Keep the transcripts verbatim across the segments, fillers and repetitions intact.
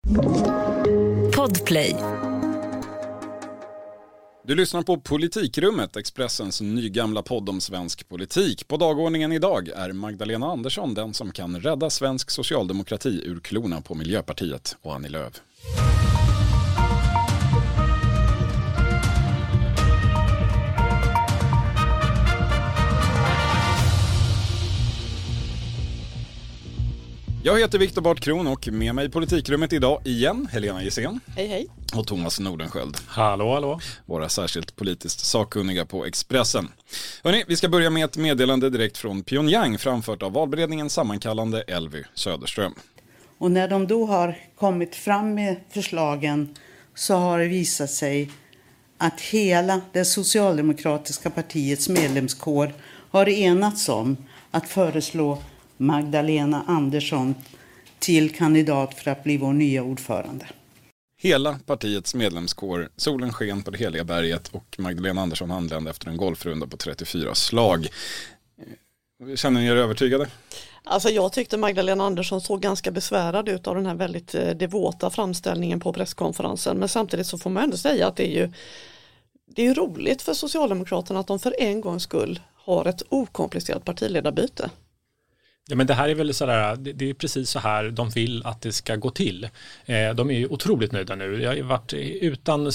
Podplay. Du lyssnar på Politikrummet, Expressens nygamla podd om svensk politik. På dagordningen idag är Magdalena Andersson den som kan rädda svensk socialdemokrati ur klorna på Miljöpartiet och Annie Lööf. Jag heter Viktor Bartkron och med mig i Politikrummet idag igen Helena Gissén. Hej hej. Och Thomas Nordenskjöld. Hallå, hallå. Våra särskilt politiskt sakkunniga på Expressen. Hörrni, vi ska börja med ett meddelande direkt från Pyongyang framfört av valberedningens sammankallande Elvy Söderström. Och när de då har kommit fram med förslagen så har det visat sig att hela det socialdemokratiska partiets medlemskår har enats om att föreslå Magdalena Andersson till kandidat för att bli vår nya ordförande. Hela partiets medlemskår, solen sken på det heliga berget och Magdalena Andersson anlände efter en golfrunda på trettiofyra slag. Känner ni er övertygade? Alltså jag tyckte Magdalena Andersson såg ganska besvärad ut av den här väldigt devota framställningen på presskonferensen. Men samtidigt så får man ändå säga att det är ju, det är ju roligt för Socialdemokraterna att de för en gångs skull har ett okomplicerat partiledarbyte. Ja, men det här är väl sådär, det är precis så här de vill att det ska gå till. De är ju otroligt nöjda nu. Jag har varit utan,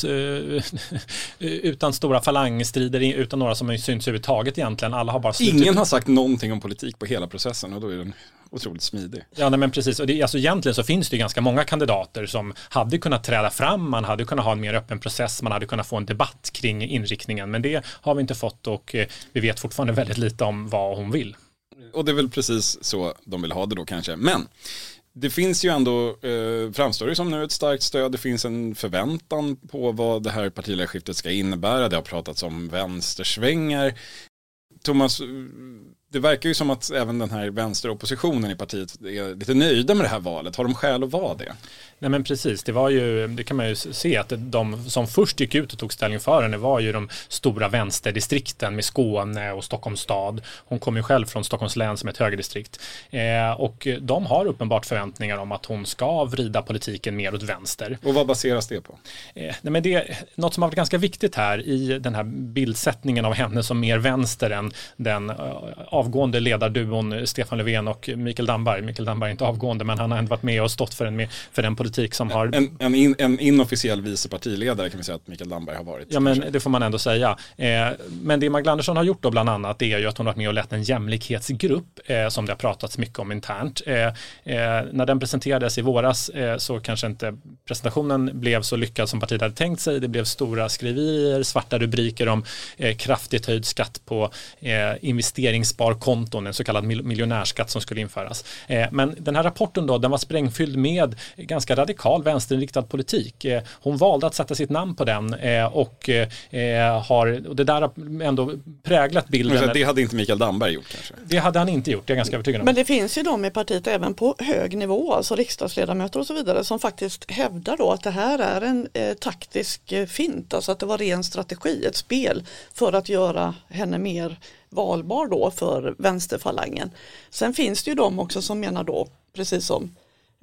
utan stora falangstrider, utan några som har synts överhuvudtaget egentligen. Alla har bara slutit. Ingen har sagt någonting om politik på hela processen och då är den otroligt smidig. Ja, nej, men precis. Och det, alltså, egentligen så finns det ju ganska många kandidater som hade kunnat träda fram. Man hade kunnat ha en mer öppen process. Man hade kunnat få en debatt kring inriktningen. Men det har vi inte fått och vi vet fortfarande väldigt lite om vad hon vill. Och det är väl precis så de vill ha det då kanske. Men det finns ju ändå, eh, framstår det som nu ett starkt stöd. Det finns en förväntan på vad det här partiledarskiftet ska innebära. Det har pratats om vänstersvängar. Thomas, det verkar ju som att även den här vänsteroppositionen i partiet är lite nöjda med det här valet. Har de skäl att vara det? Nej, men precis, det var ju, det kan man ju se att de som först gick ut och tog ställning för henne var ju de stora vänsterdistrikten med Skåne och Stockholms stad. Hon kom ju själv från Stockholms län som ett högerdistrikt. Eh, och de har uppenbart förväntningar om att hon ska vrida politiken mer åt vänster. Och vad baseras det på? Eh, nej, men det, något som har varit ganska viktigt här i den här bildsättningen av henne som mer vänster än den uh, avgående ledarduon Stefan Löfven och Mikael Damberg. Mikael Damberg är inte avgående, men han har ändå varit med och stått för en, för den politik som har... En, en, in, en inofficiell vicepartiledare kan vi säga att Mikael Damberg har varit. Ja, men det får man ändå säga. Eh, men det Magdalena Andersson har gjort då bland annat, det är ju att hon har varit med och lett en jämlikhetsgrupp eh, som det har pratats mycket om internt. Eh, eh, när den presenterades i våras eh, så kanske inte presentationen blev så lyckad som partiet hade tänkt sig. Det blev stora skriverier, svarta rubriker om eh, kraftigt höjd skatt på eh, investeringssparkonton, en så kallad mil- miljonärskatt som skulle införas. Eh, men den här rapporten då, den var sprängfylld med ganska radikal vänsterinriktad politik. Eh, hon valde att sätta sitt namn på den eh, och, eh, har, och det där har ändå präglat bilden. Det hade inte Mikael Damberg gjort kanske? Det hade han inte gjort, det är jag ganska övertygad om. Men det finns ju de i partiet även på hög nivå, alltså riksdagsledamöter och så vidare, som faktiskt hävdar då att det här är en eh, taktisk eh, fint, alltså att det var ren strategi, ett spel för att göra henne mer valbar då för vänsterfalangen. Sen finns det ju de också som menar då, precis som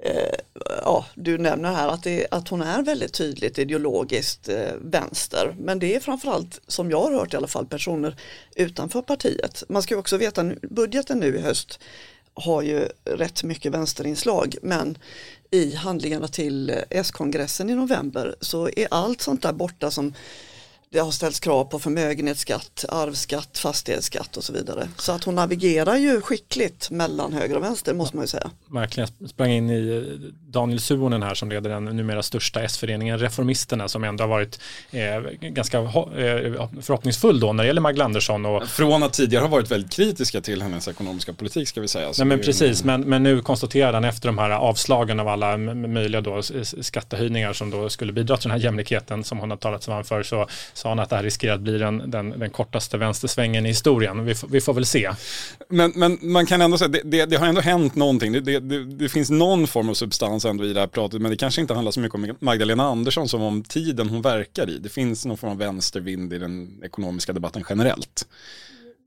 eh, ja, du nämner här, att, det, att hon är väldigt tydligt ideologiskt eh, vänster. Men det är framförallt, som jag har hört i alla fall, personer utanför partiet. Man ska ju också veta att budgeten nu i höst har ju rätt mycket vänsterinslag, men i handlingarna till S-kongressen i november så är allt sånt där borta som det har ställts krav på förmögenhetsskatt, arvsskatt, fastighetsskatt och så vidare. Så att hon navigerar ju skickligt mellan höger och vänster, måste man ju säga. Verkligen sprang in i Daniel Suhonen här som leder den numera största S-föreningen Reformisterna, som ändå har varit eh, ganska eh, förhoppningsfull då när det gäller Magdalena Andersson. Och från att tidigare har varit väldigt kritiska till hennes ekonomiska politik, ska vi säga. Nej, men precis, men, men nu konstaterar han efter de här avslagen av alla möjliga då, skattehöjningar som då skulle bidra till den här jämlikheten som hon har talat sig för, så sa han att det här riskerar att bli den, den, den kortaste vänstersvängen i historien. Vi, vi får väl se. Men, men man kan ändå säga, det, det, det har ändå hänt någonting. Det, det, det, det finns någon form av substans ändå i det här pratet, men det kanske inte handlar så mycket om Magdalena Andersson som om tiden hon verkar i. Det finns någon form av vänstervind i den ekonomiska debatten generellt.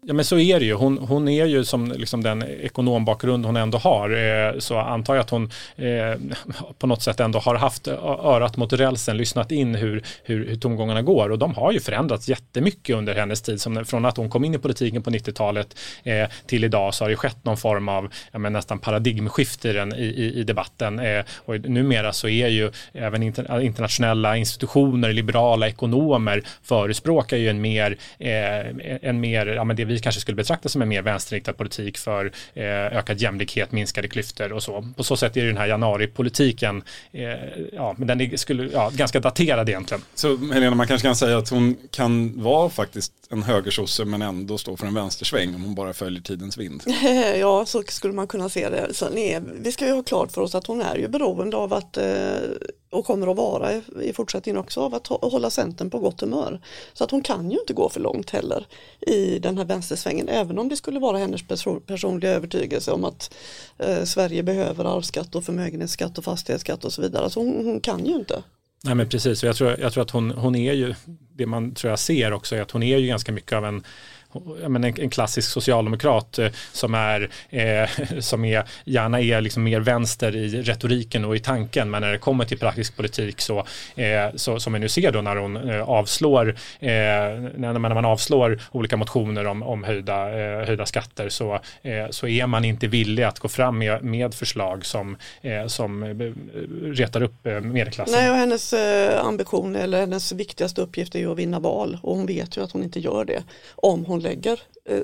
Ja, men så är det ju. Hon, hon är ju som liksom den ekonombakgrund hon ändå har. Eh, så antar jag att hon eh, på något sätt ändå har haft örat mot rälsen, lyssnat in hur, hur, hur tongångarna går. Och de har ju förändrats jättemycket under hennes tid. Som, från att hon kom in i politiken på nittiotalet eh, till idag så har det skett någon form av ja, men nästan paradigmskifte i, den, i, i, i debatten. Eh, och numera så är ju även inter, internationella institutioner, liberala ekonomer förespråkar ju en mer, eh, en mer ja, men det vi kanske skulle betrakta som en mer vänsterinriktad politik för eh, ökad jämlikhet, minskade klyftor och så. På så sätt är det den här januaripolitiken eh, ja, men den är skulle, ja, ganska daterad egentligen. Så Helena, man kanske kan säga att hon kan vara faktiskt en högersosse men ändå stå för en vänstersväng om hon bara följer tidens vind. Ja, så skulle man kunna se det. Så, nej, vi ska ju ha klart för oss att hon är ju beroende av att eh, och kommer att vara i fortsättningen också av att hålla Centern på gott humör. Så att hon kan ju inte gå för långt heller i den här vänstersvängen, även om det skulle vara hennes perso- personliga övertygelse om att eh, Sverige behöver arvsskatt och förmögenhetsskatt och fastighetsskatt och så vidare. Så hon, hon kan ju inte. Nej, men precis, och jag tror, jag tror att hon, hon är ju, det man tror jag ser också är att hon är ju ganska mycket av en En, en klassisk socialdemokrat eh, som är eh, som är, gärna är liksom mer vänster i retoriken och i tanken, men när det kommer till praktisk politik så, eh, så som vi nu ser då när hon eh, avslår eh, när, när man avslår olika motioner om, om höjda, eh, höjda skatter så, eh, så är man inte villig att gå fram med, med förslag som, eh, som eh, retar upp eh, medelklassen. Nej, och hennes eh, ambition eller hennes viktigaste uppgift är ju att vinna val, och hon vet ju att hon inte gör det om hon lägger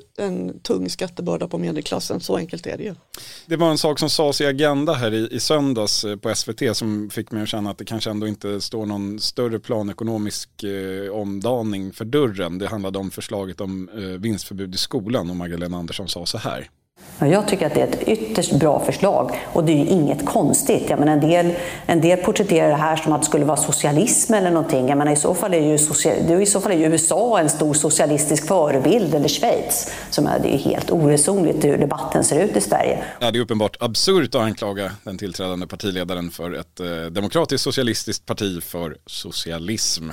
en tung skattebörda på medelklassen. Så enkelt är det ju. Det var en sak som sades i Agenda här i, i söndags på S V T som fick mig att känna att det kanske ändå inte står någon större planekonomisk eh, omdaning för dörren. Det handlade om förslaget om eh, vinstförbud i skolan, och Magdalena Andersson sa så här. Jag tycker att det är ett ytterst bra förslag, och det är ju inget konstigt. Jag menar, en del, en del porträtterar det här som att det skulle vara socialism eller någonting. Jag menar, i så fall är ju, social, det är i så fall är ju U S A en stor socialistisk förebild, eller Schweiz. Som är, det är helt oresonligt hur debatten ser ut i Sverige. Ja, det är uppenbart absurt att anklaga den tillträdande partiledaren för ett eh, demokratiskt socialistiskt parti för socialism.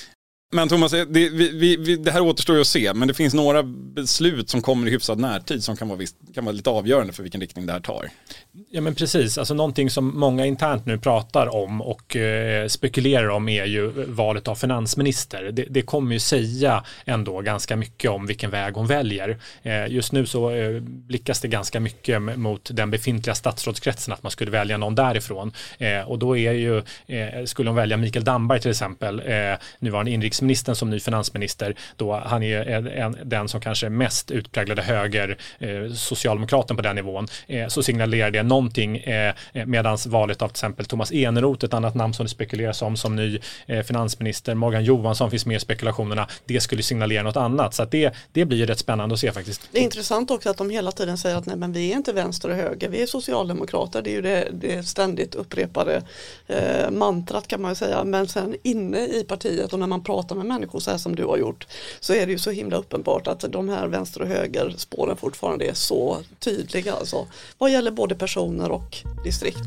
Men Thomas, det, vi, vi, det här återstår ju att se, men det finns några beslut som kommer i hyfsad närtid som kan vara, visst, kan vara lite avgörande för vilken riktning det här tar. Ja, men precis, alltså någonting som många internt nu pratar om och eh, spekulerar om är ju valet av finansminister. Det, det kommer ju säga ändå ganska mycket om vilken väg hon väljer. Eh, just nu så eh, blickas det ganska mycket mot den befintliga statsrådskretsen, att man skulle välja någon därifrån. Eh, och då är ju, eh, skulle hon välja Mikael Damberg till exempel, eh, nuvarande inrikesministern som ny finansminister, då han är en, en, den som kanske är mest utpräglade höger eh, socialdemokraten på den nivån, eh, så signalerar det någonting, eh, medans valet av till exempel Thomas Eneroth, ett annat namn som det spekuleras om som ny eh, finansminister, Morgan Johansson finns med i spekulationerna, det skulle signalera något annat, så att det, det blir ju rätt spännande att se faktiskt. Det är intressant också att de hela tiden säger att nej, men vi är inte vänster och höger, vi är socialdemokrater, det är ju det, det ständigt upprepade eh, mantrat kan man ju säga, men sen inne i partiet och när man pratar med människor så här som du har gjort, så är det ju så himla uppenbart att de här vänster- och högerspåren fortfarande är så tydliga alltså, vad gäller både personer och distrikt.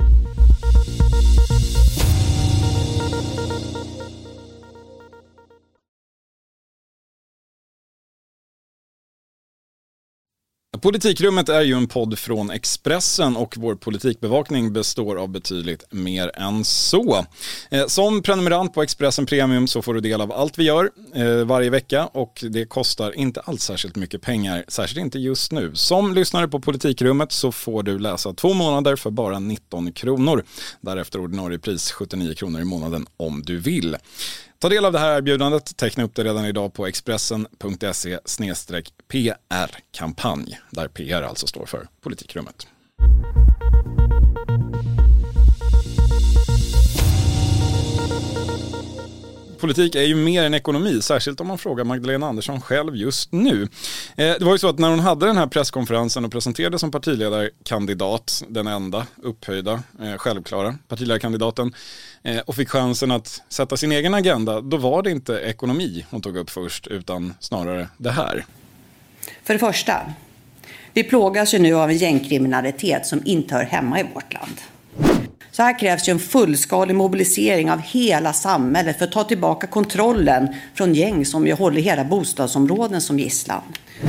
Politikrummet är ju en podd från Expressen, och vår politikbevakning består av betydligt mer än så. Som prenumerant på Expressen Premium så får du del av allt vi gör eh, varje vecka, och det kostar inte alls särskilt mycket pengar, särskilt inte just nu. Som lyssnare på Politikrummet så får du läsa två månader för bara nitton kronor. Därefter ordinarie pris sjuttionio kronor i månaden om du vill. Ta del av det här erbjudandet, teckna upp det redan idag på expressen punkt se slash P R-kampanj, där P R alltså står för Politikrummet. Politik är ju mer än ekonomi, särskilt om man frågar Magdalena Andersson själv just nu. Eh, det var ju så att när hon hade den här presskonferensen och presenterade som partiledarkandidat, den enda upphöjda, eh, självklara partiledarkandidaten, eh, och fick chansen att sätta sin egen agenda, då var det inte ekonomi hon tog upp först, utan snarare det här. För det första, vi plågas ju nu av en gängkriminalitet som inte hör hemma i vårt land. Så här krävs ju en fullskalig mobilisering av hela samhället för att ta tillbaka kontrollen från gäng som ju håller hela bostadsområden som gisslan.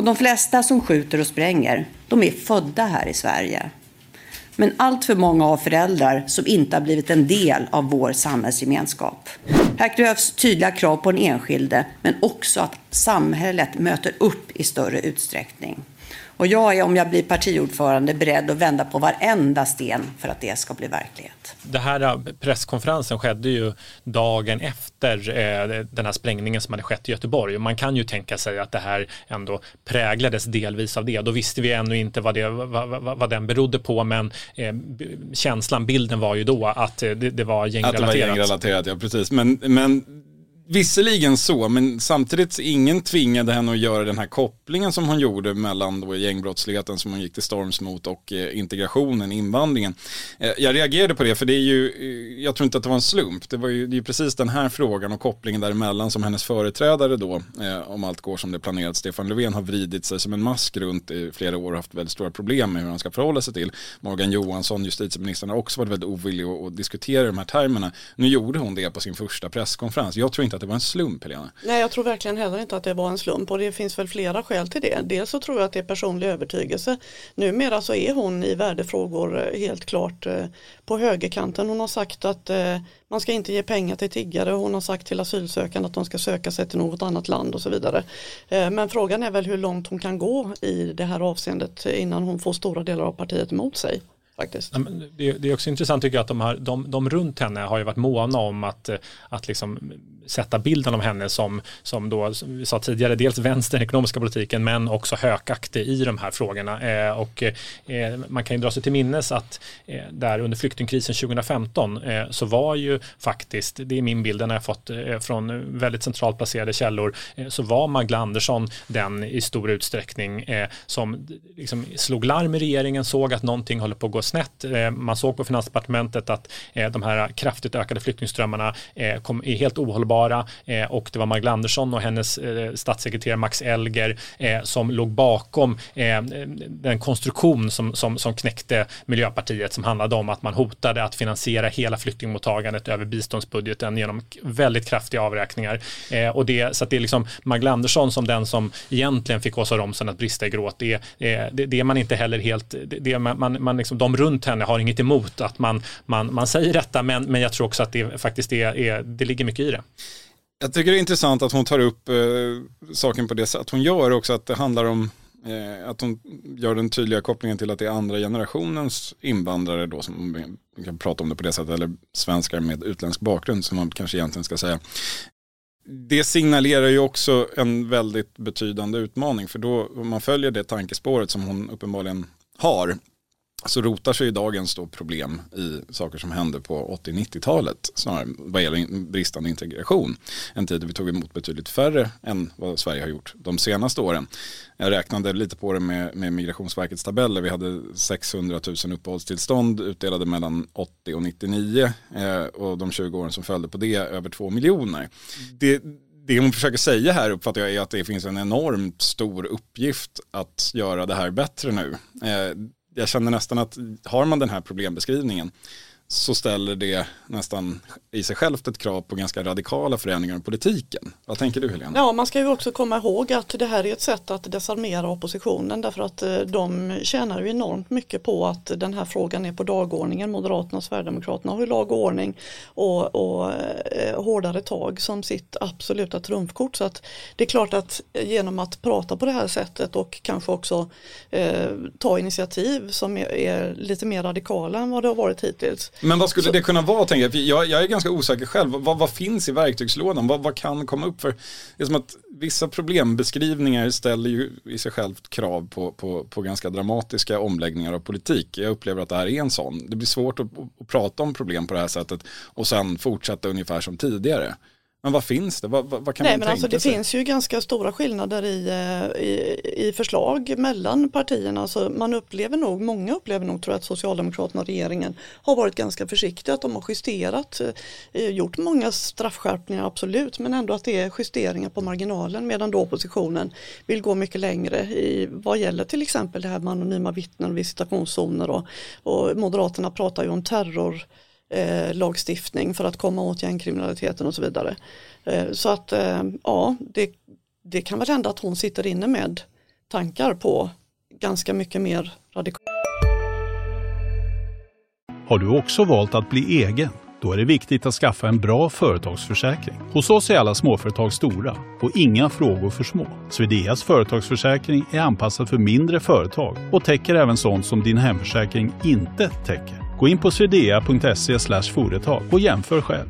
de flesta som skjuter och spränger, de är födda här i Sverige. Men allt för många har föräldrar som inte har blivit en del av vår samhällsgemenskap. Här krävs tydliga krav på den enskilde, men också att samhället möter upp i större utsträckning. Och jag är, om jag blir partiordförande, beredd att vända på varenda sten för att det ska bli verklighet. Det här presskonferensen skedde ju dagen efter eh, den här sprängningen som hade skett i Göteborg. Och man kan ju tänka sig att det här ändå präglades delvis av det. Då visste vi ännu inte vad, det, vad, vad, vad den berodde på, men eh, känslan, bilden var ju då att det, det var gängrelaterat. Att det var gängrelaterat, ja precis. Men... men... Visserligen så, men samtidigt ingen tvingade henne att göra den här kopplingen som hon gjorde mellan då gängbrottsligheten som hon gick till storms mot och eh, integrationen, invandringen. Eh, jag reagerade på det för det är ju, eh, jag tror inte att det var en slump. Det var ju, det är ju precis den här frågan och kopplingen däremellan som hennes företrädare då, eh, om allt går som det planerat, Stefan Löfven, har vridit sig som en mask runt i flera år och haft väldigt stora problem med hur han ska förhålla sig till. Morgan Johansson, justitieministern, har också varit väldigt ovillig att, att diskutera de här termerna. Nu gjorde hon det på sin första presskonferens. Jag tror inte att det var en slump, Helena. Nej, jag tror verkligen heller inte att det var en slump, och det finns väl flera skäl till det. Dels så tror jag att det är personlig övertygelse. Numera så är hon i värdefrågor helt klart på högerkanten. Hon har sagt att man ska inte ge pengar till tiggare. Hon har sagt till asylsökande att de ska söka sig till något annat land och så vidare. Men frågan är väl hur långt hon kan gå i det här avseendet innan hon får stora delar av partiet emot sig. Faktiskt. Det, det är också intressant tycker jag att de, här, de, de runt henne har ju varit måna om att, att liksom sätta bilden av henne som, som då, som vi sa tidigare, dels vänster ekonomiska politiken men också hökaktig i de här frågorna. Eh, och eh, man kan ju dra sig till minnes att eh, där under flyktingkrisen tjugohundrafemton eh, så var ju faktiskt, det är min bild, den har jag fått eh, från väldigt centralt placerade källor, eh, så var Magdalena Andersson den i stor utsträckning eh, som liksom slog larm i regeringen, såg att någonting håller på att gå snett. Eh, man såg på Finansdepartementet att eh, de här kraftigt ökade flyktingströmmarna eh, kom, är helt ohållbara. Eh, och det var Magdalena Andersson och hennes eh, statssekreterare Max Elger eh, som låg bakom eh, den konstruktion som, som, som knäckte Miljöpartiet, som handlade om att man hotade att finansiera hela flyktingmottagandet över biståndsbudgeten genom väldigt kraftiga avräkningar. Eh, och det, så att det är liksom Magdalena Andersson som den som egentligen fick Åsa Romson att brista i gråt. Det, eh, det, det är man inte heller helt, det, det man, man, man liksom, de runt henne har inget emot att man, man, man säger detta, men, men jag tror också att det faktiskt är, är, det ligger mycket i det. Jag tycker det är intressant att hon tar upp eh, saken på det sätt hon gör också, att det handlar om eh, att hon gör den tydliga kopplingen till att det är andra generationens invandrare då, som man kan prata om det på det sättet, eller svenskar med utländsk bakgrund som man kanske egentligen ska säga. Det signalerar ju också en väldigt betydande utmaning, för då om man följer det tankespåret som hon uppenbarligen har, så rotar sig i dagens då problem i saker som hände på åttio-nittiotalet snarare vad gäller bristande integration. En tid då vi tog emot betydligt färre än vad Sverige har gjort de senaste åren. Jag räknade lite på det med, med Migrationsverkets tabeller. Vi hade sexhundratusen uppehållstillstånd utdelade mellan åttio och nittionio eh, och de tjugo åren som följde på det över två miljoner. Det Det hon försöker säga här uppfattar jag är att det finns en enormt stor uppgift att göra det här bättre nu. Eh, Jag känner nästan att har man den här problembeskrivningen så ställer det nästan i sig självt ett krav på ganska radikala förändringar i politiken. Vad tänker du, Helena? Ja, man ska ju också komma ihåg att det här är ett sätt att desarmera oppositionen, därför att de tjänar ju enormt mycket på att den här frågan är på dagordningen. Moderaterna och Sverigedemokraterna har ju lag och ordning och, och eh, hårdare tag som sitt absoluta trumfkort. Så att det är klart att genom att prata på det här sättet och kanske också eh, ta initiativ som är, är lite mer radikala än vad det har varit hittills. Men vad skulle så, det kunna vara, tänker jag? jag? Jag är ganska osäker själv. Vad, vad finns i verktygslådan? Vad, vad kan komma upp för? Det är som att vissa problembeskrivningar ställer ju i sig självt krav på, på, på ganska dramatiska omläggningar av politik. Jag upplever att det här är en sån. Det blir svårt att, att prata om problem på det här sättet och sen fortsätta ungefär som tidigare. Men vad finns det? Vad, vad, vad kan Nej, man men tänka alltså det sig? finns ju ganska stora skillnader i, i, i förslag mellan partierna. Alltså man upplever nog, många upplever nog tror jag att Socialdemokraterna och regeringen har varit ganska försiktiga. Att de har justerat, gjort många straffskärpningar absolut, men ändå att det är justeringar på marginalen, medan då oppositionen vill gå mycket längre i vad gäller till exempel det här med anonyma vittnen och visitationszoner. Och, och Moderaterna pratar ju om terror. Eh, lagstiftning för att komma åt gängkriminaliteten och så vidare. Eh, så att eh, ja, det, det kan väl hända att hon sitter inne med tankar på ganska mycket mer radikalt. Har du också valt att bli egen? Då är det viktigt att skaffa en bra företagsförsäkring. Hos oss är alla småföretag stora och inga frågor för små. Swedeas företagsförsäkring är anpassad för mindre företag och täcker även sånt som din hemförsäkring inte täcker. Gå in på swedea punkt se slash företag och jämför själv.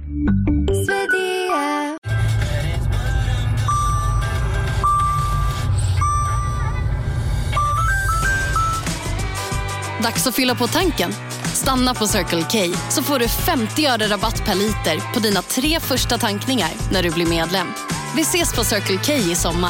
Dags att fylla på tanken. Stanna på Circle K så får du femtio öre rabatt per liter på dina tre första tankningar när du blir medlem. Vi ses på Circle K i sommar.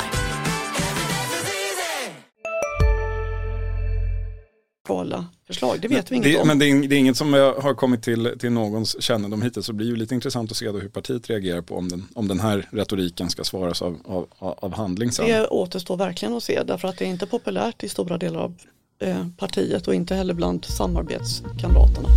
Förslag, det vet vi inget det, om. Men det är, det är inget som har kommit till, till någons kännedom hittills, så det blir ju lite intressant att se då hur partiet reagerar på om den, om den här retoriken ska svaras av, av, av handling sen. Det återstår verkligen att se, därför att det är inte populärt i stora delar av eh, partiet och inte heller bland samarbetskamraterna.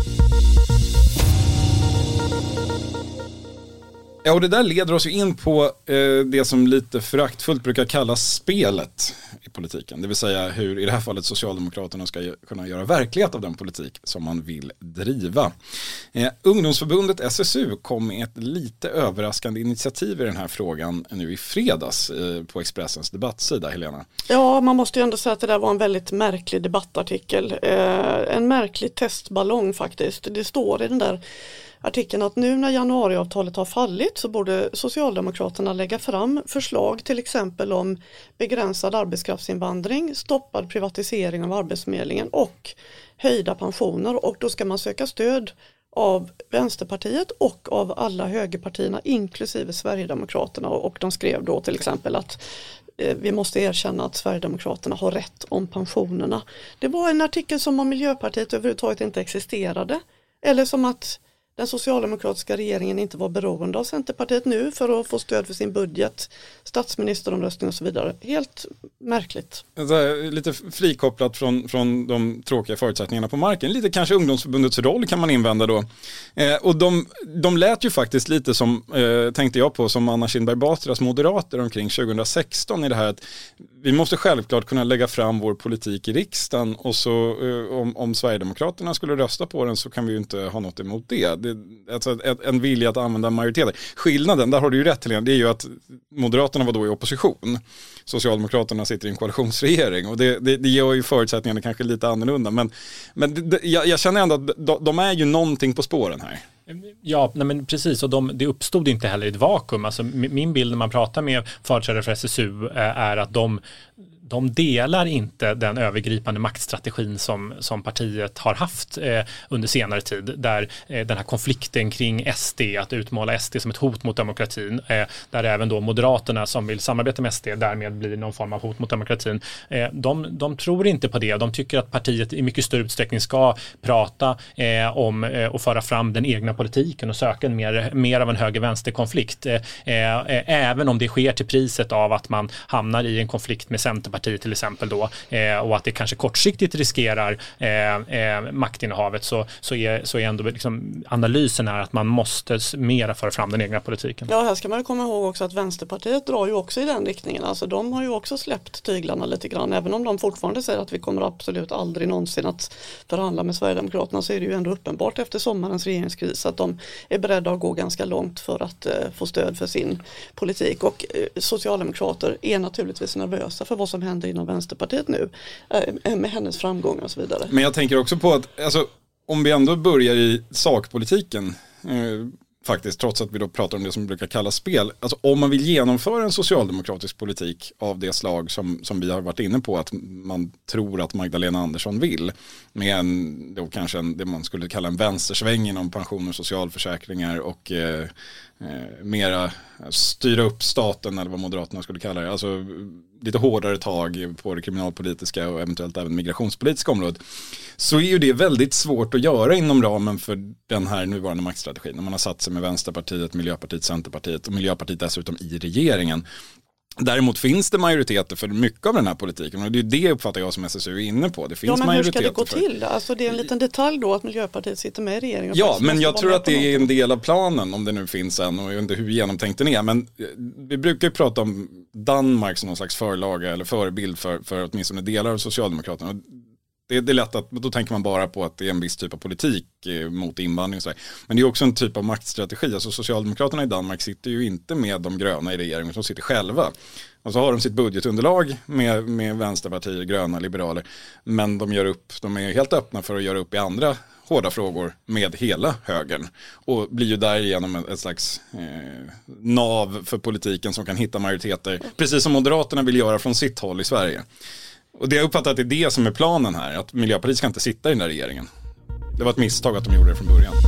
Ja, och det där leder oss ju in på eh, det som lite föraktfullt brukar kallas spelet i politiken. Det vill säga hur i det här fallet Socialdemokraterna ska kunna göra verklighet av den politik som man vill driva. Eh, Ungdomsförbundet S S U kom med ett lite överraskande initiativ i den här frågan nu i fredags eh, på Expressens debattsida, Helena. Ja, man måste ju ändå säga att det där var en väldigt märklig debattartikel. Eh, en märklig testballong faktiskt. Det står i den där artikeln att nu när januariavtalet har fallit så borde Socialdemokraterna lägga fram förslag till exempel om begränsad arbetskraftsinvandring, stoppad privatisering av Arbetsförmedlingen och höjda pensioner, och då ska man söka stöd av Vänsterpartiet och av alla högerpartierna inklusive Sverigedemokraterna, och de skrev då till exempel att eh, vi måste erkänna att Sverigedemokraterna har rätt om pensionerna. Det var en artikel som om Miljöpartiet överhuvudtaget inte existerade, eller som att den socialdemokratiska regeringen inte var beroende av Centerpartiet nu för att få stöd för sin budget, statsministeromröstning och så vidare. Helt märkligt. Här, lite frikopplat från, från de tråkiga förutsättningarna på marken. Lite kanske ungdomsförbundets roll kan man invända då. Eh, och de, de lät ju faktiskt lite som, eh, tänkte jag på, som Anna Kinberg Batras moderater omkring tjugohundrasexton i det här att vi måste självklart kunna lägga fram vår politik i riksdagen, och så eh, om, om Sverigedemokraterna skulle rösta på den så kan vi ju inte ha något emot det. Det, alltså en vilja att använda majoriteter. Skillnaden, där har du ju rätt Helena, det är ju att Moderaterna var då i opposition. Socialdemokraterna sitter i en koalitionsregering, och det, det, det gör ju förutsättningarna kanske lite annorlunda. Men, men det, jag, jag känner ändå att de, de är ju någonting på spåren här. Ja, nej men precis, och de, det uppstod inte heller i ett vakuum. Alltså, min bild när man pratar med företrädare för S S U är att de De delar inte den övergripande maktstrategin som, som partiet har haft eh, under senare tid, där eh, den här konflikten kring S D, att utmåla S D som ett hot mot demokratin, eh, där även då Moderaterna som vill samarbeta med S D därmed blir någon form av hot mot demokratin. Eh, de, de tror inte på det. De tycker att partiet i mycket större utsträckning ska prata eh, om eh, och föra fram den egna politiken och söka en mer, mer av en höger-vänster-konflikt. Eh, eh, även om det sker till priset av att man hamnar i en konflikt med Centerpartiet till exempel då, eh, och att det kanske kortsiktigt riskerar eh, eh, maktinnehavet, så, så, är, så är ändå liksom analysen är att man måste mera föra fram den egna politiken. Ja, här ska man komma ihåg också att Vänsterpartiet drar ju också i den riktningen. Alltså de har ju också släppt tyglarna lite grann, även om de fortfarande säger att vi kommer absolut aldrig någonsin att förhandla med Sverigedemokraterna, så är det ju ändå uppenbart efter sommarens regeringskris att de är beredda att gå ganska långt för att eh, få stöd för sin politik, och eh, socialdemokrater är naturligtvis nervösa för vad som händer inom Vänsterpartiet nu eh, med hennes framgångar och så vidare. Men jag tänker också på att alltså, om vi ändå börjar i sakpolitiken eh, faktiskt, trots att vi då pratar om det som brukar kallas spel, alltså om man vill genomföra en socialdemokratisk politik av det slag som, som vi har varit inne på att man tror att Magdalena Andersson vill, med en, då kanske en, det man skulle kalla en vänstersväng inom pensioner och socialförsäkringar och eh, eh, mera styra upp staten, eller vad Moderaterna skulle kalla det, alltså lite hårdare tag på det kriminalpolitiska och eventuellt även migrationspolitiska området, så är ju det väldigt svårt att göra inom ramen för den här nuvarande maktstrategin. När man har satt sig med Vänsterpartiet, Miljöpartiet, Centerpartiet och Miljöpartiet dessutom i regeringen. Däremot finns det majoriteter för mycket av den här politiken och det är det uppfattar jag som S S U är inne på. Det finns ja, men hur ska det gå för... till? Alltså det är en liten detalj då att Miljöpartiet sitter med i regeringen. Ja, men jag tror att det är en del av planen om det nu finns en och jag vet inte hur genomtänkt den är. Men vi brukar ju prata om Danmark som någon slags förlaga eller förebild för, för åtminstone delar av Socialdemokraterna. Det, det är lätt att, då tänker man bara på att det är en viss typ av politik eh, mot invandring och så. Men det är också en typ av maktstrategi. Alltså Socialdemokraterna i Danmark sitter ju inte med de gröna i regeringen, de sitter själva. Och så har de sitt budgetunderlag med, med vänsterpartier, gröna, liberaler. Men de gör upp, de är helt öppna för att göra upp i andra hårda frågor med hela högern. Och blir ju därigenom ett slags eh, nav för politiken som kan hitta majoriteter. Precis som Moderaterna vill göra från sitt håll i Sverige. Och det jag uppfattar att det är det som är planen här. Att Miljöpartiet ska inte sitta i den där regeringen. Det var ett misstag att de gjorde det från början.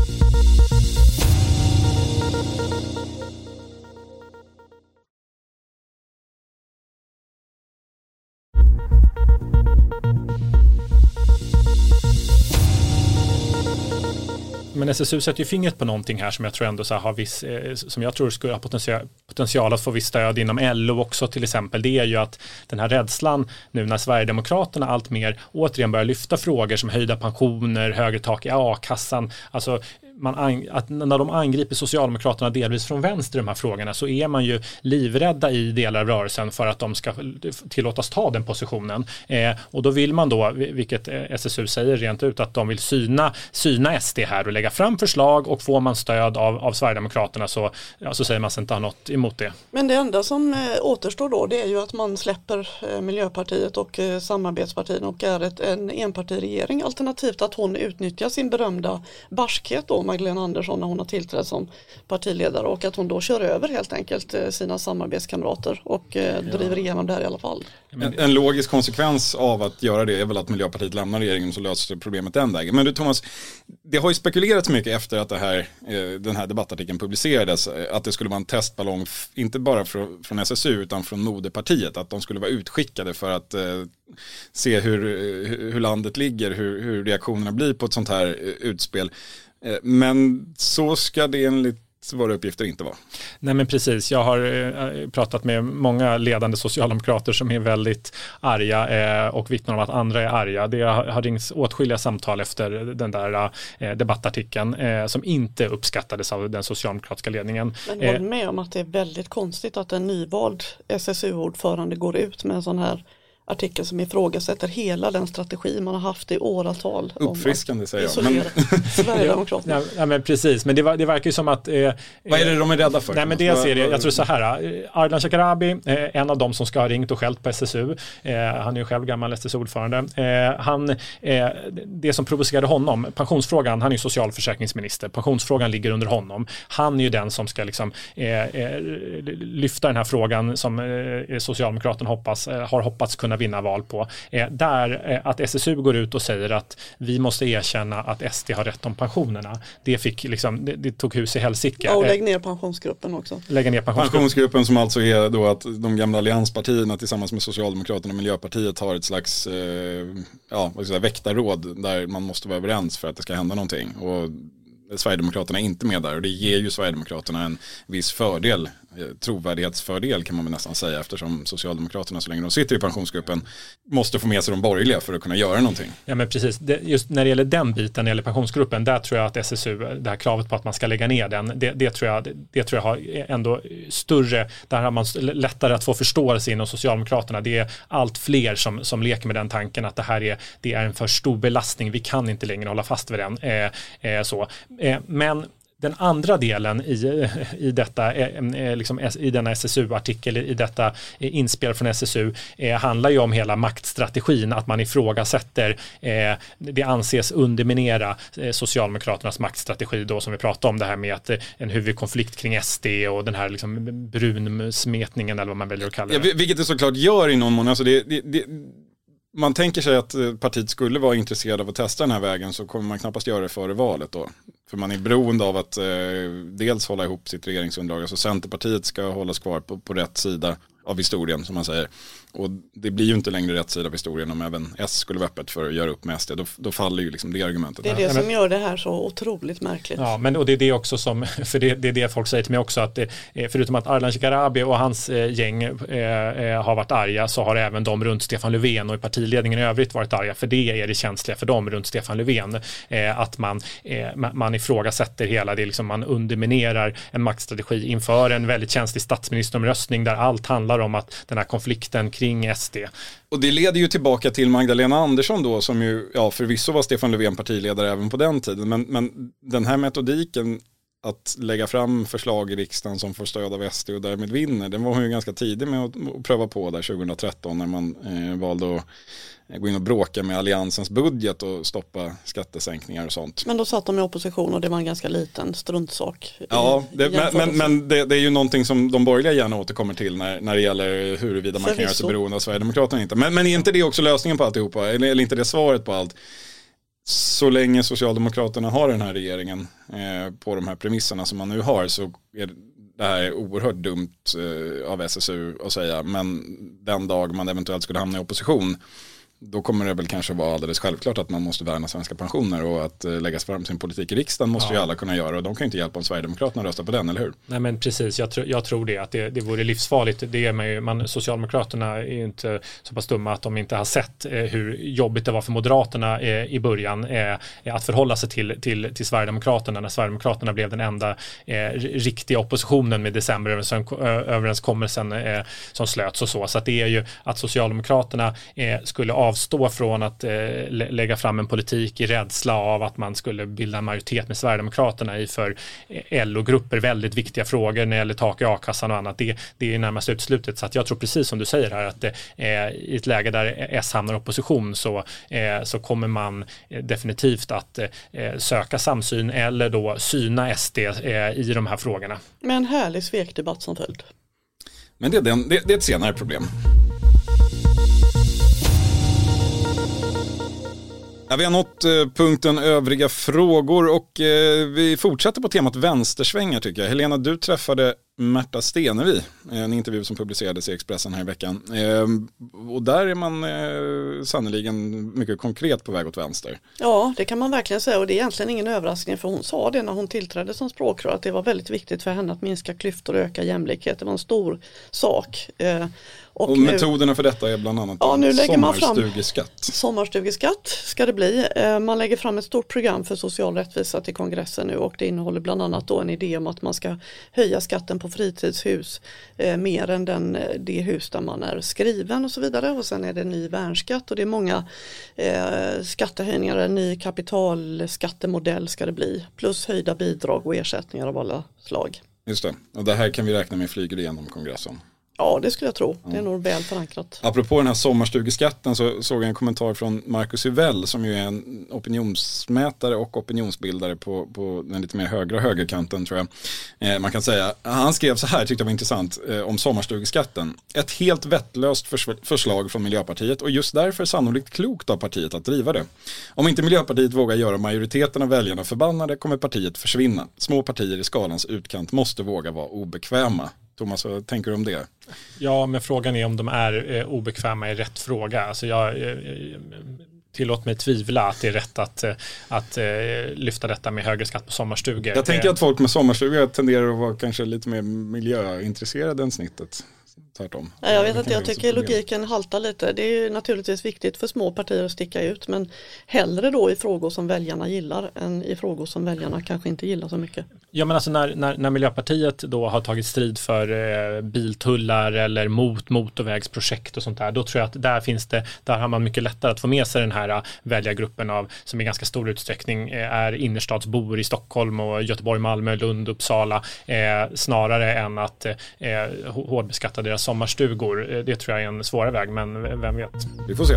Men S S U sätter ju fingret på någonting här som jag tror ändå så här har viss, eh, som jag tror skulle ha potential, potential att få viss stöd inom L O också till exempel. Det är ju att den här rädslan nu när Sverigedemokraterna allt mer återigen börjar lyfta frågor som höjda pensioner, högre tak i a-kassan, alltså man, att när de angriper Socialdemokraterna delvis från vänster i de här frågorna så är man ju livrädda i delar av rörelsen för att de ska tillåtas ta den positionen. Eh, och då vill man då, vilket S S U säger rent ut, att de vill syna, syna S D här och lägga fram förslag och får man stöd av, av Sverigedemokraterna så, ja, så säger man sig inte ha något emot det. Men det enda som eh, återstår då det är ju att man släpper eh, Miljöpartiet och eh, samarbetspartierna och är ett, en enpartiregering, alternativt att hon utnyttjar sin berömda barskhet då, Magdalena Andersson, när hon har tillträtt som partiledare och att hon då kör över helt enkelt eh, sina samarbetskamrater och eh, driver ja. igenom det här i alla fall. En, en logisk konsekvens av att göra det är väl att Miljöpartiet lämnar regeringen så löser problemet den vägen. Men du Thomas, det har ju spekulerats mycket efter att det här, eh, den här debattartikeln publicerades eh, att det skulle vara en testballong f- inte bara för, från S S U utan från moderpartiet, att de skulle vara utskickade för att eh, se hur, hur landet ligger, hur, hur reaktionerna blir på ett sånt här eh, utspel. Eh, men så ska det enligt våra uppgifter inte vara. Nej men precis, jag har eh, pratat med många ledande socialdemokrater som är väldigt arga eh, och vittnar om att andra är arga. Det har, har ringts åtskilliga samtal efter den där eh, debattartikeln eh, som inte uppskattades av den socialdemokratiska ledningen. Men håll med om att det är väldigt konstigt att en nyvald S S U-ordförande går ut med en sån här artikel som ifrågasätter hela den strategi man har haft i åratal. Uppfriskande säger jag. Men... Sverigedemokraterna. Ja, men precis, men det, var, det verkar ju som att... Eh, Vad är det de är rädda för? Nej, men det ser jag, jag tror så här. Eh, Ardalan Shekarabi, eh, en av dem som ska ha ringt och skällt på S S U. Eh, han är ju själv gammal S S U-ordförande. Eh, han, eh, det som provocerade honom, pensionsfrågan, han är ju socialförsäkringsminister. Pensionsfrågan ligger under honom. Han är ju den som ska liksom, eh, eh, lyfta den här frågan som eh, Socialdemokraterna hoppas, eh, har hoppats kunna vinna val på. Eh, där eh, att S S U går ut och säger att vi måste erkänna att S D har rätt om pensionerna. Det fick liksom, det, det tog hus i helsike. Ja, och lägg ner pensionsgruppen också. Lägga ner pensionsgruppen. pensionsgruppen som alltså är då att de gamla allianspartierna tillsammans med Socialdemokraterna och Miljöpartiet har ett slags eh, ja, vad ska jag säga, väktarråd där man måste vara överens för att det ska hända någonting. Och Sverigedemokraterna är inte med där och det ger ju Sverigedemokraterna en viss fördel, trovärdighetsfördel kan man väl nästan säga, eftersom Socialdemokraterna så länge de sitter i pensionsgruppen måste få med sig de borgerliga för att kunna göra någonting. Ja men precis, det, just när det gäller den biten, när det gäller pensionsgruppen, där tror jag att S S U, det här kravet på att man ska lägga ner den, det, det, tror, jag, det, det tror jag har ändå större, där har man lättare att få förståelse inom Socialdemokraterna. Det är allt fler som, som leker med den tanken att det här är, det är en för stor belastning, vi kan inte längre hålla fast vid den. Eh, eh, så. Eh, men den andra delen i, i, detta, eh, liksom, i denna S S U-artikel, i detta eh, inspel från S S U, eh, handlar ju om hela maktstrategin, att man ifrågasätter, eh, det anses underminera eh, Socialdemokraternas maktstrategi då, som vi pratade om, det här med att eh, en huvudkonflikt kring S D och den här liksom, brunsmetningen eller vad man väljer att kalla det. Ja, vilket det såklart gör i någon mån, alltså det, det, det man tänker sig att partiet skulle vara intresserad av att testa den här vägen, så kommer man knappast göra det före valet då. För man är beroende av att eh, dels hålla ihop sitt regeringsunderlag. Alltså Centerpartiet ska hållas kvar på, på rätt sida av historien som man säger. Och det blir ju inte längre rätt sida av historien om även S skulle vara öppet för att göra upp med S D. Då, då faller ju liksom det argumentet. Det är det som gör det här så otroligt märkligt. Ja, men och det är det också som, för det, det är det folk säger till mig också, att det, förutom att Ardalan Shekarabi och hans eh, gäng eh, har varit arga, så har även de runt Stefan Löfven och i partiledningen i övrigt varit arga, för det är det känsliga för dem runt Stefan Löfven. Eh, att man, eh, man ifrågasätter hela det, liksom man underminerar en maktstrategi inför en väldigt känslig statsministeromröstning där allt handlar om att den här konflikten kring S D. Och det leder ju tillbaka till Magdalena Andersson då, som ju, ja förvisso var Stefan Löfven partiledare även på den tiden, men, men den här metodiken att lägga fram förslag i riksdagen som får stöd av S D och därmed vinner, den var hon ju ganska tidig med att, att pröva på där tjugohundratretton när man eh, valde att gå in och bråka med alliansens budget och stoppa skattesänkningar och sånt. Men då satt de i opposition och det var en ganska liten struntsak. Ja, det, men, men, men det, det är ju någonting som de borgerliga gärna återkommer till när, när det gäller huruvida man kan göra sig beroende av Sverigedemokraterna inte. Men, men är inte det också lösningen på alltihopa? Eller, eller inte det svaret på allt? Så länge Socialdemokraterna har den här regeringen eh, på de här premisserna som man nu har, så är det här oerhört dumt eh, av S S U att säga. Men den dag man eventuellt skulle hamna i opposition, då kommer det väl kanske vara alldeles självklart att man måste värna svenska pensioner, och att eh, lägga fram sin politik i riksdagen måste ja. ju alla kunna göra, och de kan ju inte hjälpa om Sverigedemokraterna röstar på den, eller hur? Nej, men precis, jag, tr- jag tror det, att det, det vore livsfarligt. Det är man ju, man, Socialdemokraterna är ju inte så pass dumma att de inte har sett eh, hur jobbigt det var för Moderaterna eh, i början eh, att förhålla sig till, till, till Sverigedemokraterna, när Sverigedemokraterna blev den enda eh, riktiga oppositionen med decemberöverenskommelsen eh, som slöts och så. Så att det är ju att Socialdemokraterna eh, skulle avstå från att eh, lägga fram en politik i rädsla av att man skulle bilda en majoritet med Sverigedemokraterna i för eh, L O-grupper väldigt viktiga frågor när det gäller tak i a-kassan och annat. Det, det är närmast utslutet. Så att jag tror precis som du säger här att eh, i ett läge där S hamnar i opposition så, eh, så kommer man eh, definitivt att eh, söka samsyn eller då syna S D eh, i de här frågorna. Med en härlig svekdebatt som följd. Men det är, den, det, det är ett senare problem. Ja, vi har nått eh, punkten övriga frågor, och eh, vi fortsätter på temat vänstersvängar tycker jag. Helena, du träffade Märta Stenevi, en intervju som publicerades i Expressen här i veckan. Eh, och där är man eh, sannoliken mycket konkret på väg åt vänster. Ja, det kan man verkligen säga, och det är egentligen ingen överraskning, för hon sa det när hon tillträdde som språkrör, att det var väldigt viktigt för henne att minska klyftor och öka jämlikhet. Det var en stor sak. Eh, Och, och metoderna för detta är bland annat ja, nu lägger man fram sommarstugeskatt. Sommarstugeskatt ska det bli. Man lägger fram ett stort program för social rättvisa till kongressen nu, och det innehåller bland annat då en idé om att man ska höja skatten på fritidshus eh, mer än den, det hus där man är skriven och så vidare. Och sen är det ny värnskatt, och det är många eh, skattehöjningar. En ny kapitalskattemodell ska det bli. Plus höjda bidrag och ersättningar av alla slag. Just det, och det här kan vi räkna med flyger igenom kongressen. Ja, det skulle jag tro. Det är nog väl förankrat. Apropå den här sommarstugeskatten så såg jag en kommentar från Marcus Uvell, som ju är en opinionsmätare och opinionsbildare på, på den lite mer högra högerkanten tror jag. Eh, man kan säga, han skrev så här, tyckte jag var intressant, eh, om sommarstugeskatten. Ett helt vettlöst förs- förslag från Miljöpartiet, och just därför sannolikt klokt av partiet att driva det. Om inte Miljöpartiet vågar göra majoriteten av väljarna förbannade kommer partiet försvinna. Små partier i skalans utkant måste våga vara obekväma. Thomas, vad tänker du om det? Ja, men frågan är om de är eh, obekväma i rätt fråga. Alltså jag eh, tillåt mig tvivla att det är rätt att, att eh, lyfta detta med högre skatt på sommarstugor. Jag tänker att folk med sommarstugor tenderar att vara kanske lite mer miljöintresserade än snittet. Tvärtom. Ja, jag vet inte, jag tycker logiken haltar lite. Det är ju naturligtvis viktigt för små partier att sticka ut, men hellre då i frågor som väljarna gillar än i frågor som väljarna kanske inte gillar så mycket. Ja, men alltså när, när, när Miljöpartiet då har tagit strid för eh, biltullar eller mot motorvägsprojekt och sånt där, då tror jag att där finns det, där har man mycket lättare att få med sig den här uh, väljargruppen av, som i ganska stor utsträckning eh, är innerstadsbor i Stockholm och Göteborg, Malmö, Lund, Uppsala, eh, snarare än att eh, hårdbeskatta deras sommarstugor. Det tror jag är en svårare väg, men vem vet. Vi får se.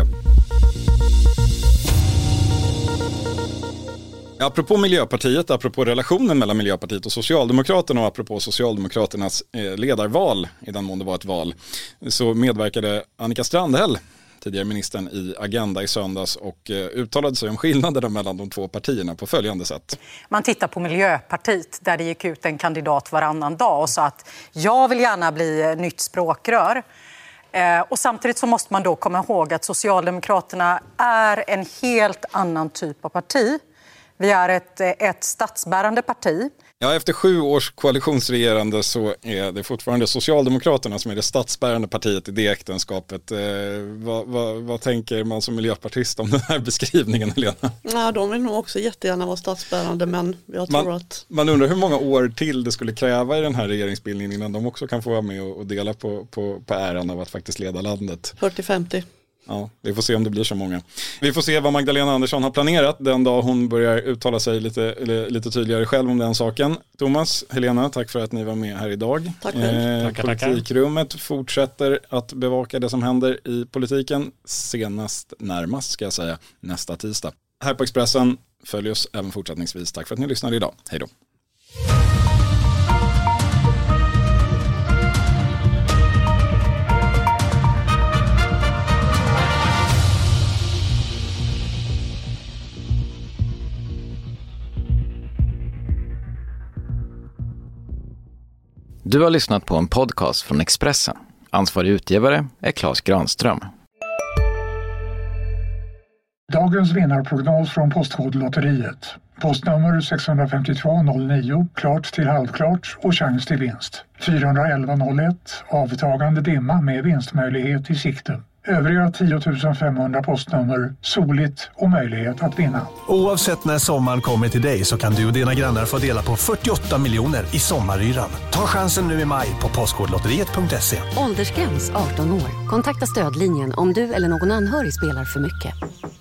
Apropå Miljöpartiet, apropå relationen mellan Miljöpartiet och Socialdemokraterna och apropå Socialdemokraternas ledarval, i den mån det var ett val, så medverkade Annika Strandhäll, tidigare ministern, i Agenda i söndags och uttalade sig om skillnaderna mellan de två partierna på följande sätt. Man tittar på Miljöpartiet där det gick ut en kandidat varannan dag och sa att jag vill gärna bli nytt språkrör. Eh, och samtidigt så måste man då komma ihåg att Socialdemokraterna är en helt annan typ av parti. Vi är ett, ett statsbärande parti. Ja, efter sju års koalitionsregerande så är det fortfarande Socialdemokraterna som är det statsbärande partiet i det äktenskapet. Eh, vad, vad, vad tänker man som miljöpartist om den här beskrivningen, Helena? Ja, de vill nog också jättegärna vara statsbärande, men jag tror man, att... Man undrar hur många år till det skulle kräva i den här regeringsbildningen innan de också kan få vara med och, och dela på, på, på äran av att faktiskt leda landet. fyrtio till femtio. Ja, vi får se om det blir så många. Vi får se vad Magdalena Andersson har planerat den dag hon börjar uttala sig lite, lite tydligare själv om den saken. Thomas, Helena, tack för att ni var med här idag. Tack själv. Eh, Politikrummet fortsätter att bevaka det som händer i politiken senast närmast, ska jag säga, nästa tisdag. Här på Expressen, följ oss även fortsättningsvis. Tack för att ni lyssnade idag. Hej då. Du har lyssnat på en podcast från Expressen. Ansvarig utgivare är Claes Granström. Dagens vinnarprognos från Postkodlotteriet. Postnummer sex fem två noll nio, klart till halvklart och chans till vinst. fyra ett ett noll ett, avtagande dimma med vinstmöjlighet i sikte. Övriga tio tusen femhundra postnummer, soligt och möjlighet att vinna. Oavsett när sommaren kommer till dig så kan du och dina grannar få dela på fyrtioåtta miljoner i sommaryran. Ta chansen nu i maj på postkodlotteriet punkt se. Åldersgräns arton år. Kontakta stödlinjen om du eller någon anhörig spelar för mycket.